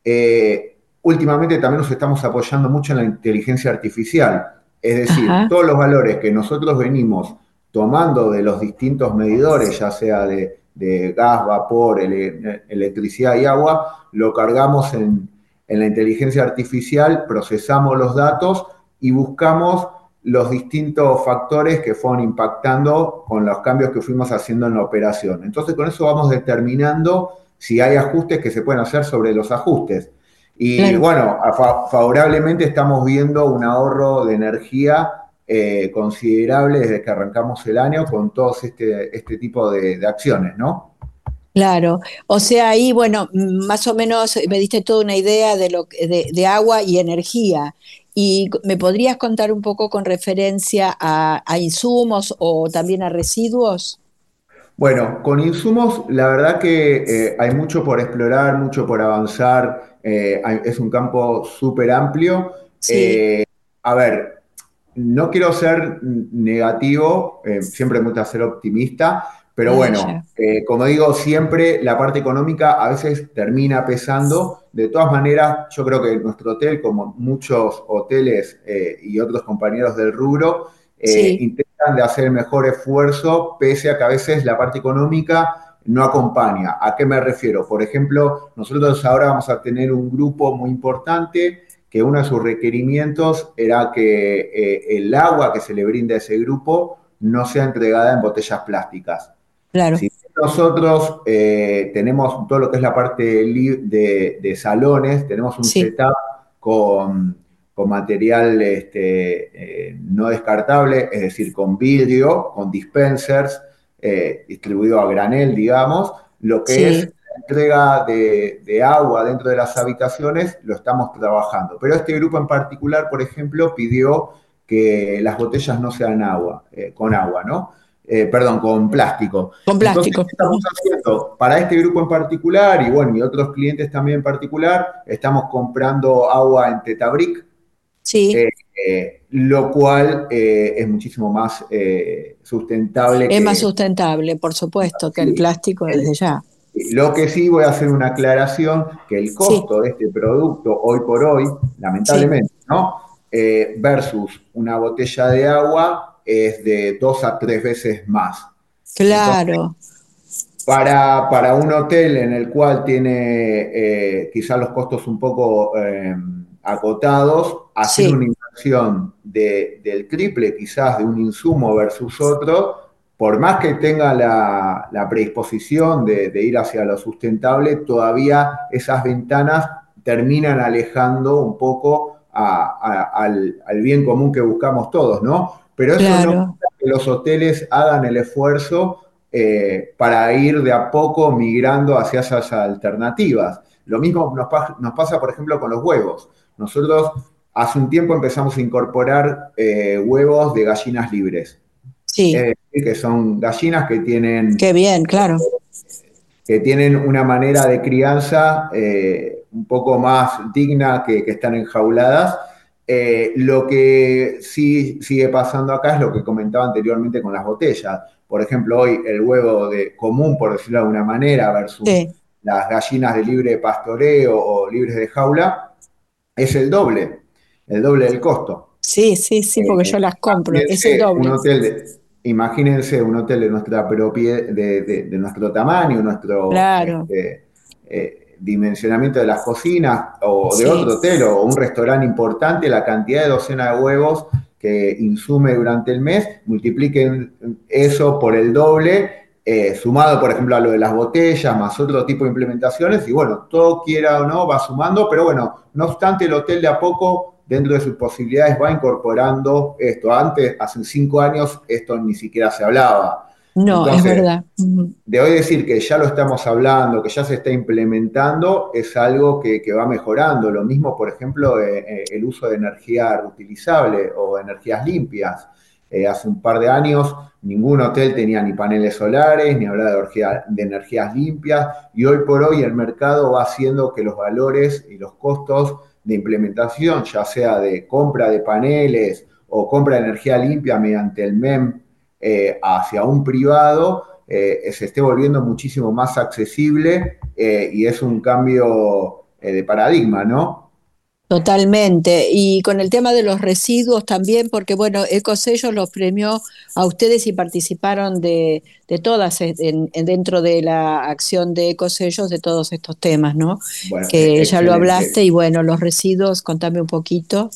Eh, últimamente también nos estamos apoyando mucho en la inteligencia artificial. Es decir, Ajá. todos los valores que nosotros venimos tomando de los distintos medidores, ya sea de, de gas, vapor, ele, electricidad y agua, lo cargamos en, en la inteligencia artificial, procesamos los datos y buscamos los distintos factores que fueron impactando con los cambios que fuimos haciendo en la operación. Entonces, con eso vamos determinando si hay ajustes que se pueden hacer sobre los ajustes. Y claro. bueno, fa favorablemente estamos viendo un ahorro de energía Eh, considerable desde que arrancamos el año con todos este, este tipo de, de acciones, ¿no? Claro, o sea, ahí, bueno, más o menos me diste toda una idea de, lo, de, de agua y energía. ¿Y me podrías contar un poco con referencia a, a insumos o también a residuos? Bueno, con insumos, la verdad que eh, hay mucho por explorar, mucho por avanzar, eh, hay, es un campo súper amplio. Sí. Eh, a ver, no quiero ser negativo, eh, siempre me gusta ser optimista, pero ah, bueno, eh, como digo, siempre la parte económica a veces termina pesando. De todas maneras, yo creo que nuestro hotel, como muchos hoteles eh, y otros compañeros del rubro, eh, sí. intentan de hacer el mejor esfuerzo, pese a que a veces la parte económica no acompaña. ¿A qué me refiero? Por ejemplo, nosotros ahora vamos a tener un grupo muy importante que uno de sus requerimientos era que eh, el agua que se le brinda a ese grupo no sea entregada en botellas plásticas. Claro. Si nosotros eh, tenemos todo lo que es la parte de, de, de salones, tenemos un sí. setup con, con material este, eh, no descartable, es decir, con vidrio, con dispensers, eh, distribuido a granel, digamos, lo que sí. es entrega de, de agua dentro de las habitaciones, lo estamos trabajando. Pero este grupo en particular, por ejemplo, pidió que las botellas no sean agua, eh, con agua, ¿no? Eh, perdón, con plástico. Con plástico. Entonces, ¿qué estamos haciendo? Para este grupo en particular, y bueno, y otros clientes también en particular, estamos comprando agua en Tetabric, sí. eh, eh, lo cual eh, es muchísimo más eh, sustentable. Es que, más sustentable, por supuesto, que sí, el plástico desde ya. Lo que sí voy a hacer una aclaración, que el costo sí. de este producto hoy por hoy, lamentablemente, sí. ¿no? Eh, versus una botella de agua es de dos a tres veces más. Claro. Entonces, para, para un hotel en el cual tiene eh, quizás los costos un poco eh, acotados, hacer sí. una inversión de, del triple quizás de un insumo versus otro, por más que tenga la, la predisposición de, de ir hacia lo sustentable, todavía esas ventanas terminan alejando un poco a, a, al, al bien común que buscamos todos, ¿no? Pero eso claro. no quita que los hoteles hagan el esfuerzo eh, para ir de a poco migrando hacia esas alternativas. Lo mismo nos, pa nos pasa, por ejemplo, con los huevos. Nosotros hace un tiempo empezamos a incorporar eh, huevos de gallinas libres. Sí. Es decir, que son gallinas que tienen... Qué bien, claro. Que tienen una manera de crianza eh, un poco más digna que, que están enjauladas. Eh, lo que sí sigue pasando acá es lo que comentaba anteriormente con las botellas. Por ejemplo, hoy el huevo de común, por decirlo de alguna manera, versus sí. las gallinas de libre pastoreo o libres de jaula, es el doble, el doble del costo. Sí, sí, sí, porque Eh, yo las compro, es el imagínense un doble. hotel de, imagínense un hotel de nuestra propiedad, de, de- de nuestro tamaño, nuestro Claro, este, eh, dimensionamiento de las cocinas, o de sí. otro hotel, o un restaurante importante, la cantidad de docena de huevos que insume durante el mes, multipliquen eso por el doble, eh, sumado, por ejemplo, a lo de las botellas, más otro tipo de implementaciones, y bueno, todo quiera o no va sumando, pero bueno, no obstante, el hotel de a poco, dentro de sus posibilidades, va incorporando esto. Antes, hace cinco años, esto ni siquiera se hablaba. No, es Entonces, verdad. Ujú. de hoy decir que ya lo estamos hablando, que ya se está implementando, es algo que, que va mejorando. Lo mismo, por ejemplo, eh, eh, el uso de energía reutilizable o energías limpias. Eh, hace un par de años ningún hotel tenía ni paneles solares, ni hablaba de, energía, de energías limpias, y hoy por hoy el mercado va haciendo que los valores y los costos de implementación, ya sea de compra de paneles o compra de energía limpia mediante el M E M eh, hacia un privado, eh, se esté volviendo muchísimo más accesible, eh, y es un cambio eh, de paradigma, ¿no? Totalmente. Y con el tema de los residuos también, porque bueno, Ecosellos los premió a ustedes y participaron de, de todas, eh, en, en- dentro de la acción de Ecosellos, de todos estos temas, ¿no? Bueno, eh, Que ya lo hablaste excelente. y bueno, los residuos, contame un poquito.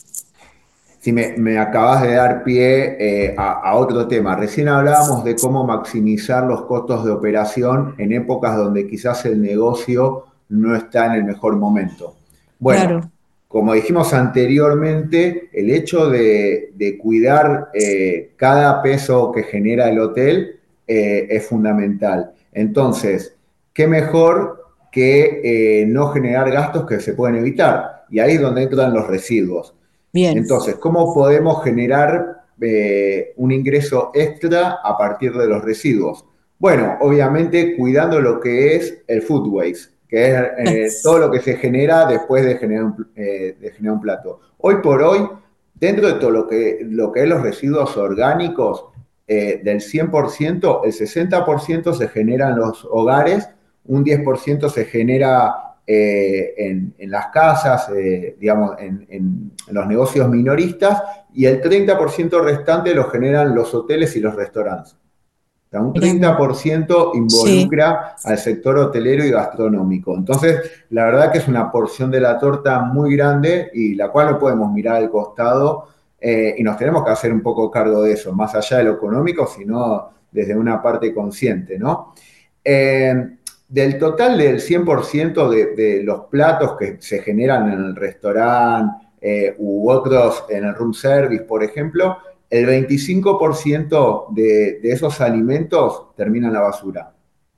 Si me, me acabas de dar pie eh, a, a otro tema. Recién hablábamos de cómo maximizar los costos de operación en épocas donde quizás el negocio no está en el mejor momento. Bueno, Claro, como dijimos anteriormente, el hecho de, de cuidar eh, cada peso que genera el hotel eh, es fundamental. Entonces, ¿qué mejor que eh, no generar gastos que se pueden evitar? Y ahí es donde entran los residuos. bien. Entonces, ¿cómo podemos generar eh, un ingreso extra a partir de los residuos? Bueno, obviamente cuidando lo que es el food waste, que es eh, todo lo que se genera después de generar un, eh, de generar un plato. Hoy por hoy, dentro de todo lo que, lo que es los residuos orgánicos, eh, del cien por ciento, el sesenta por ciento se genera en los hogares, un diez por ciento se genera eh, en, en, las casas, eh, digamos, en, en, en, los negocios minoristas, y el treinta por ciento restante lo generan los hoteles y los restaurantes. O sea, un treinta por ciento involucra sí. al sector hotelero y gastronómico. Entonces, la verdad que es una porción de la torta muy grande y la cual no podemos mirar al costado, eh, y nos tenemos que hacer un poco cargo de eso, más allá de lo económico, sino desde una parte consciente, ¿no? Eh, Del total del cien por ciento de, de los platos que se generan en el restaurante eh, u otros en el room service, por ejemplo, el veinticinco por ciento de, de esos alimentos termina en la basura.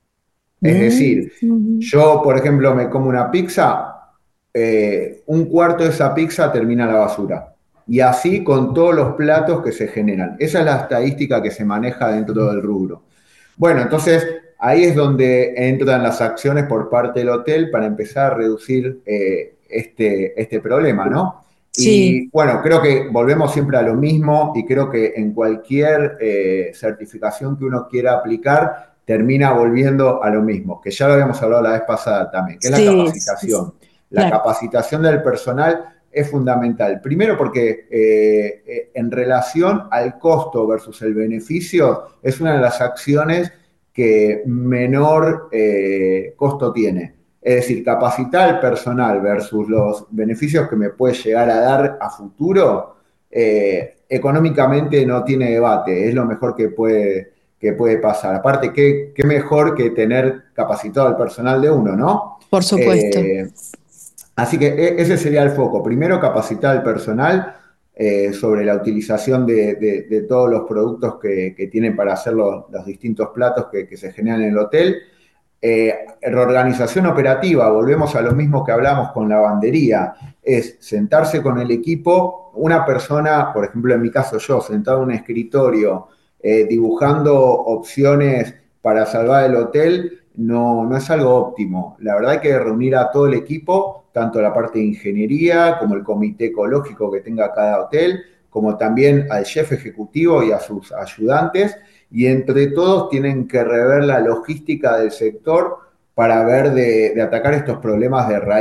Es decir, yo, por ejemplo, me como una pizza, eh, un cuarto de esa pizza termina en la basura. Y así con todos los platos que se generan. Esa es la estadística que se maneja dentro del rubro. Bueno, entonces ahí es donde entran las acciones por parte del hotel para empezar a reducir eh, este, este problema, ¿no? Sí. Y bueno, creo que volvemos siempre a lo mismo y creo que en cualquier eh, certificación que uno quiera aplicar termina volviendo a lo mismo, que ya lo habíamos hablado la vez pasada también, que es sí, la capacitación. sí, La claro. capacitación del personal es fundamental. Primero porque eh, eh, en relación al costo versus el beneficio es una de las acciones que menor eh, costo tiene. Es decir, capacitar al personal versus los beneficios que me puede llegar a dar a futuro, eh, económicamente no tiene debate, es lo mejor que puede, que puede pasar. Aparte, ¿qué, qué mejor que tener capacitado al personal de uno, ¿no? Por supuesto. Eh, así que ese sería el foco. Primero, capacitar al personal eh, sobre la utilización de, de, de todos los productos que, que tienen para hacer los, los distintos platos que, que se generan en el hotel. Eh, reorganización operativa, volvemos a lo mismo que hablamos con la lavandería, es sentarse con el equipo, una persona, por ejemplo en mi caso yo, sentado en un escritorio, eh, dibujando opciones para salvar el hotel, no, no es algo óptimo. La verdad hay que reunir a todo el equipo, tanto la parte de ingeniería como el comité ecológico que tenga cada hotel, como también al jefe ejecutivo y a sus ayudantes, y entre todos tienen que rever la logística del sector para ver de, de atacar estos problemas de raíz,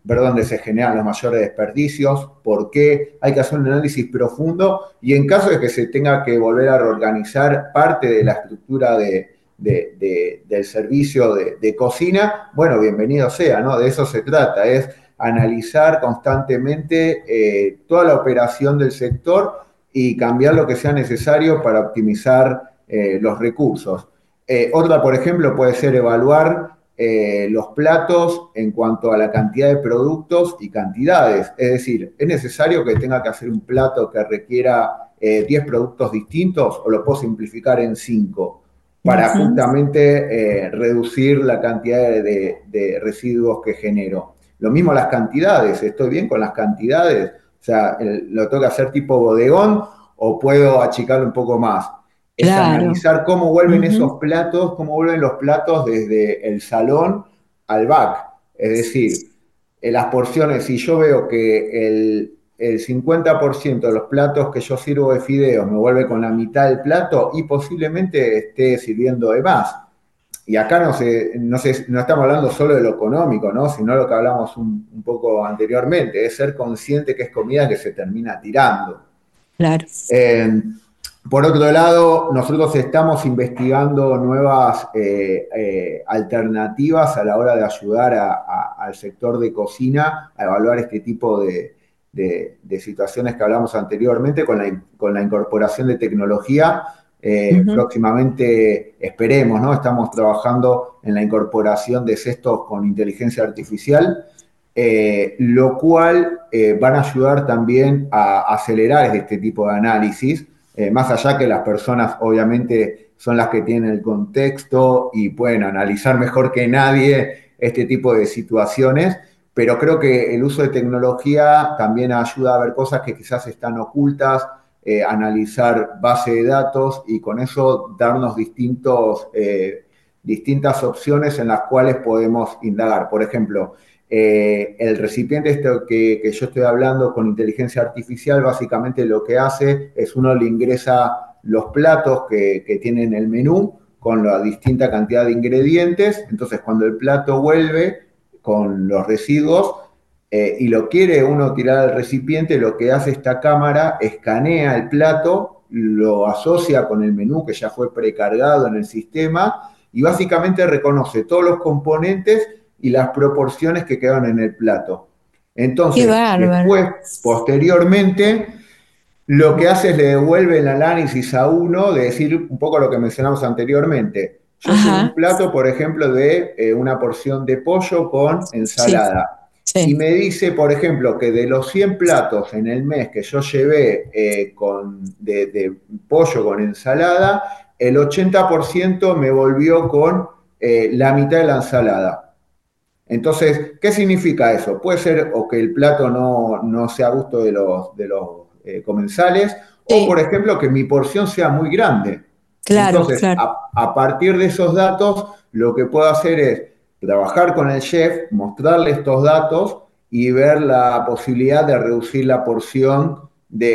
ver dónde se generan los mayores desperdicios, por qué, hay que hacer un análisis profundo y en caso de que se tenga que volver a reorganizar parte de la estructura de, de, de, del servicio de, de cocina, bueno, bienvenido sea, ¿no? De eso se trata, es analizar constantemente eh, toda la operación del sector y cambiar lo que sea necesario para optimizar eh, los recursos. Eh, otra, por ejemplo, puede ser evaluar eh, los platos en cuanto a la cantidad de productos y cantidades. Es decir, ¿es necesario que tenga que hacer un plato que requiera eh, diez productos distintos o lo puedo simplificar en cinco para uh-huh. justamente eh, reducir la cantidad de, de, de residuos que genero? Lo mismo las cantidades, ¿estoy bien con las cantidades? O sea, el, ¿lo tengo que hacer tipo bodegón o puedo achicarlo un poco más? Es claro. Analizar cómo vuelven uh-huh. esos platos, cómo vuelven los platos desde el salón al back. Es decir, en las porciones, si yo veo que el, el cincuenta por ciento de los platos que yo sirvo de fideos me vuelve con la mitad del plato y posiblemente esté sirviendo de más. Y acá no, se, no, se, no estamos hablando solo de lo económico, ¿no? Sino lo que hablamos un, un poco anteriormente, es ser consciente que es comida que se termina tirando. Claro. Eh, por otro lado, nosotros estamos investigando nuevas eh, eh, alternativas a la hora de ayudar a, a, al sector de cocina a evaluar este tipo de, de, de situaciones que hablamos anteriormente con la, con la incorporación de tecnología. Eh, uh-huh. Próximamente esperemos, ¿no? Estamos trabajando en la incorporación de cestos con inteligencia artificial, eh, lo cual eh, van a ayudar también a acelerar este tipo de análisis, eh, más allá que las personas obviamente son las que tienen el contexto y pueden analizar mejor que nadie este tipo de situaciones, pero creo que el uso de tecnología también ayuda a ver cosas que quizás están ocultas, Eh, analizar base de datos y con eso darnos distintos, eh, distintas opciones en las cuales podemos indagar. Por ejemplo, eh, el recipiente este que, que yo estoy hablando con inteligencia artificial, básicamente lo que hace es uno le ingresa los platos que, que tienen el menú con la distinta cantidad de ingredientes, entonces cuando el plato vuelve con los residuos, Eh, y lo quiere uno tirar al recipiente, lo que hace esta cámara, escanea el plato, lo asocia con el menú que ya fue precargado en el sistema y básicamente reconoce todos los componentes y las proporciones que quedan en el plato. Entonces, después, posteriormente, lo que hace es le devuelve el análisis a uno de decir un poco lo que mencionamos anteriormente. Yo tengo un plato, por ejemplo, de eh, una porción de pollo con ensalada. Sí. Sí. Y me dice, por ejemplo, que de los cien platos en el mes que yo llevé eh, con, de, de pollo con ensalada, el ochenta por ciento me volvió con eh, la mitad de la ensalada. Entonces, ¿qué significa eso? Puede ser o que el plato no, no sea a gusto de los, de los eh, comensales, sí. O, por ejemplo, que mi porción sea muy grande. Claro, Entonces, claro. A, a partir de esos datos, lo que puedo hacer es trabajar con el chef, mostrarle estos datos y ver la posibilidad de reducir la porción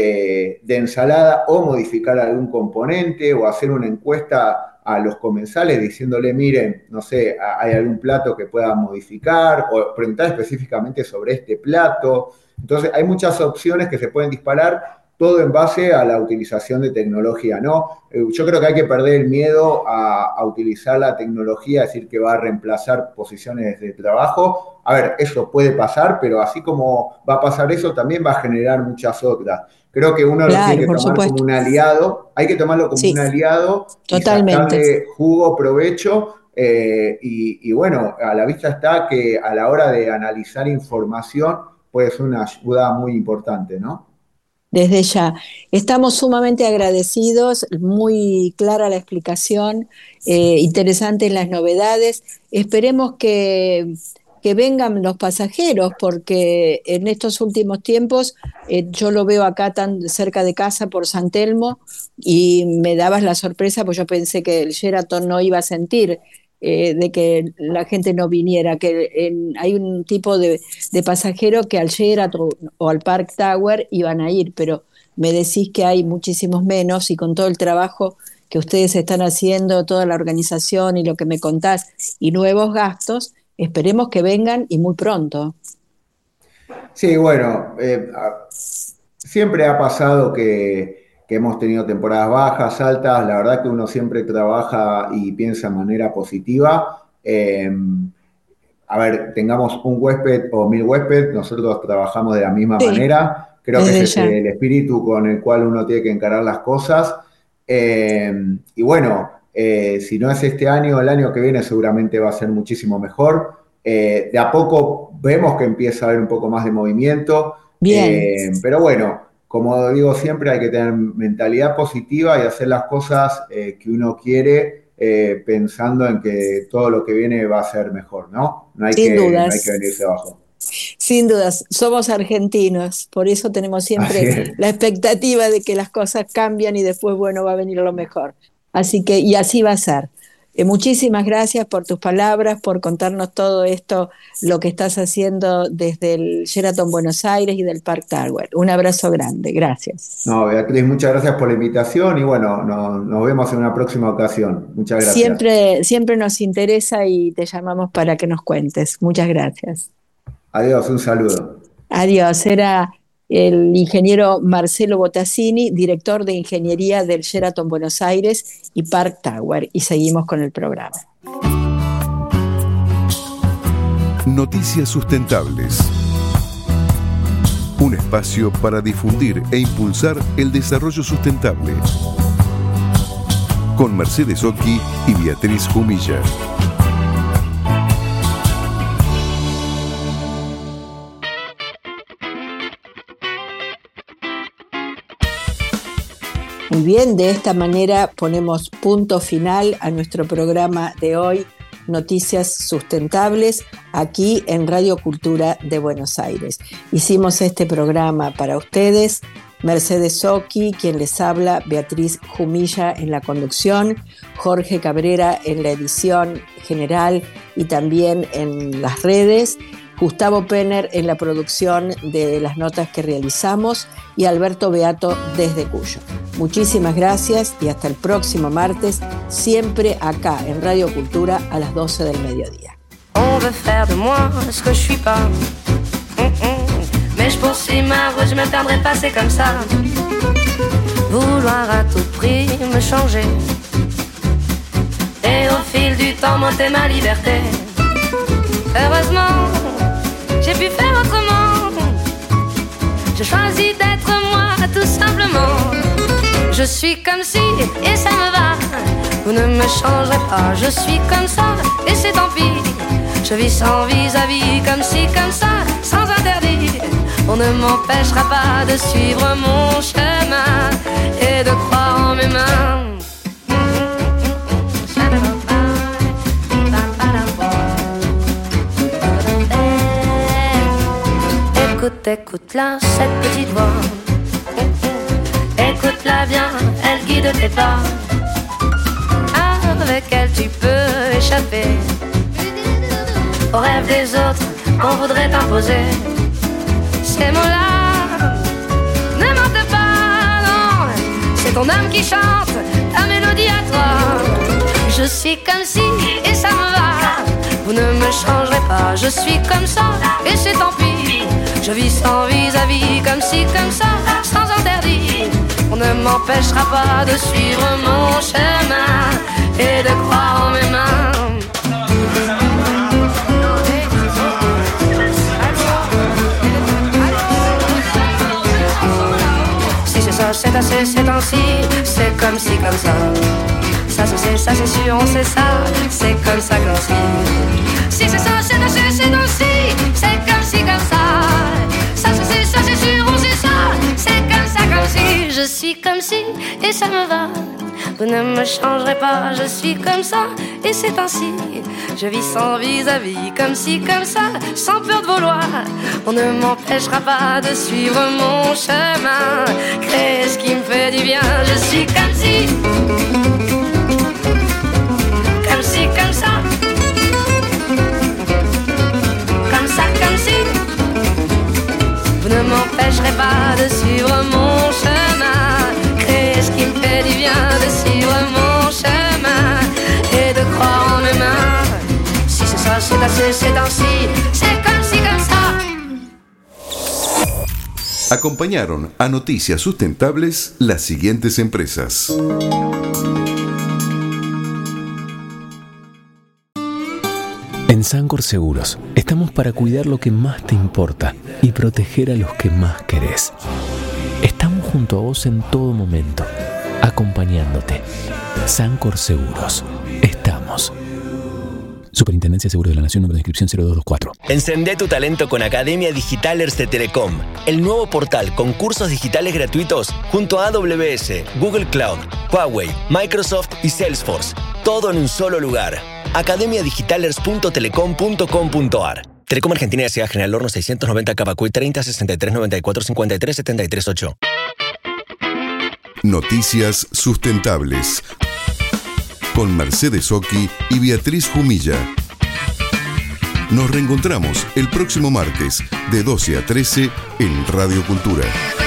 de, de ensalada o modificar algún componente o hacer una encuesta a los comensales diciéndole, miren, no sé, hay algún plato que pueda modificar o preguntar específicamente sobre este plato. Entonces, hay muchas opciones que se pueden disparar, todo en base a la utilización de tecnología, ¿no? Yo creo que hay que perder el miedo a, a utilizar la tecnología, decir que va a reemplazar posiciones de trabajo. A ver, eso puede pasar, pero así como va a pasar eso, también va a generar muchas otras. Creo que uno claro, lo tiene que tomar supuesto. como un aliado, hay que tomarlo como sí, un aliado totalmente. Y sacarle jugo, provecho, eh, y, y bueno, a la vista está que a la hora de analizar información puede ser una ayuda muy importante, ¿no? Desde ya. Estamos sumamente agradecidos, muy clara la explicación, eh, interesantes las novedades. Esperemos que, que vengan los pasajeros, porque en estos últimos tiempos, eh, yo lo veo acá tan cerca de casa por San Telmo, y me dabas la sorpresa, porque yo pensé que el Sheraton no iba a sentir Eh, de que la gente no viniera, que en, hay un tipo de, de pasajero que al Sheraton o al Park Tower iban a ir, pero me decís que hay muchísimos menos, y con todo el trabajo que ustedes están haciendo, toda la organización y lo que me contás, y nuevos gastos, esperemos que vengan y muy pronto. Sí, bueno, eh, siempre ha pasado que, que hemos tenido temporadas bajas, altas. La verdad que uno siempre trabaja y piensa de manera positiva. Eh, a ver, tengamos un huésped o mil huéspedes, nosotros trabajamos de la misma Sí, manera. Creo que desde ese ya. es el espíritu con el cual uno tiene que encarar las cosas. Eh, y bueno, eh, si no es este año, el año que viene seguramente va a ser muchísimo mejor. Eh, de a poco vemos que empieza a haber un poco más de movimiento, Bien, eh, pero bueno, como digo siempre, hay que tener mentalidad positiva y hacer las cosas eh, que uno quiere, eh, pensando en que todo lo que viene va a ser mejor, ¿no? No hay sin que, no hay que dudas. venirse abajo. Sin dudas, somos argentinos, por eso tenemos Así siempre es. la expectativa de que las cosas cambian y después, bueno, va a venir lo mejor. Así que, y así va a ser. Eh, muchísimas gracias por tus palabras, por contarnos todo esto, lo que estás haciendo desde el Sheraton Buenos Aires y del Park Tower. Un abrazo grande, gracias. No, Beatriz, muchas gracias por la invitación y bueno, no- nos vemos en una próxima ocasión. Muchas gracias. Siempre, siempre nos interesa y te llamamos para que nos cuentes. Muchas gracias. Adiós, un saludo. Adiós, era el ingeniero Marcelo Bottassini, director de ingeniería del Sheraton Buenos Aires y Park Tower. Y seguimos con el programa. Noticias sustentables. Un espacio para difundir e impulsar el desarrollo sustentable. Con Mercedes Occhi y Beatriz Jumilla. Muy bien, de esta manera ponemos punto final a nuestro programa de hoy, Noticias Sustentables, aquí en Radio Cultura de Buenos Aires. Hicimos este programa para ustedes, Mercedes Occhi, quien les habla, Beatriz Jumilla en la conducción, Jorge Cabrera en la edición general y también en las redes, Gustavo Penner en la producción de las notas que realizamos y Alberto Beato desde Cuyo. Muchísimas gracias y hasta el próximo martes, siempre acá en Radio Cultura a las doce del mediodía. On veut faire de moi ce que je suis pas. Mm-mm. Mais je poursuis ma voie, je me perdrai pas, c'est comme ça. Vouloir à tout prix me changer. Et au fil du temps, monter ma liberté. Heureusement, j'ai pu faire autrement. Je choisis d'être moi, tout simplement. Je suis comme si, et ça me va. Vous ne me changerez pas, je suis comme ça, et c'est tant pis. Je vis sans vis-à-vis, comme si, comme ça, sans interdit. On ne m'empêchera pas de suivre mon chemin et de croire en mes mains. Écoute, écoute-la, cette petite voix. Écoute-la bien, elle guide tes pas. Avec elle tu peux échapper aux rêves des autres qu'on voudrait t'imposer. Ces mots-là ne mentent pas, non. C'est ton âme qui chante ta mélodie à toi. Je suis comme si, et ça me va. Vous ne me changerez pas, je suis comme ça, et c'est tant pis. Je vis sans vis-à-vis, comme si, comme ça, sans interdit. On ne m'empêchera pas de suivre mon chemin et de croire en mes mains. Si c'est ça, c'est assez, c'est ainsi, c'est comme si, comme ça. Ça se sait, ça c'est sûr, on sait ça, c'est comme ça qu'on si. Si c'est ça, c'est assez, c'est ainsi, c'est comme si, comme ça. Ça se sait, ça c'est sûr, on sait ça, c'est comme ça qu'on si. Je suis comme si, et ça me va. Vous ne me changerez pas, je suis comme ça, et c'est ainsi. Je vis sans vis-à-vis, comme si, comme ça, sans peur de vouloir. On ne m'empêchera pas de suivre mon chemin, créer ce qui me fait du bien. Je suis comme si, comme si, comme ça, comme ça, comme si. Vous ne m'empêcherez pas de suivre mon chemin, créer ce qui me fait du bien, de suivre mon chemin et de croire en mes mains. Si c'est ça, c'est assez, c'est ainsi, c'est comme si, comme ça. Acompañaron a Noticias Sustentables las siguientes empresas. En Sancor Seguros estamos para cuidar lo que más te importa y proteger a los que más querés. Estamos junto a vos en todo momento, acompañándote. Sancor Seguros. Estamos. Superintendencia de Seguros de la Nación, número de inscripción cero dos dos cuatro. Encendé tu talento con Academia Digitalers de Telecom, el nuevo portal con cursos digitales gratuitos junto a A W S, Google Cloud, Huawei, Microsoft y Salesforce. Todo en un solo lugar. academia digitalers punto telecom punto com punto a r. Telecom Argentina S A General Horno seiscientos noventa Cavacuy treinta sesenta y tres noventa y cuatro cincuenta y tres setenta y tres ocho. Noticias Sustentables con Mercedes Oki y Beatriz Jumilla. Nos reencontramos el próximo martes de doce a trece en Radio Cultura.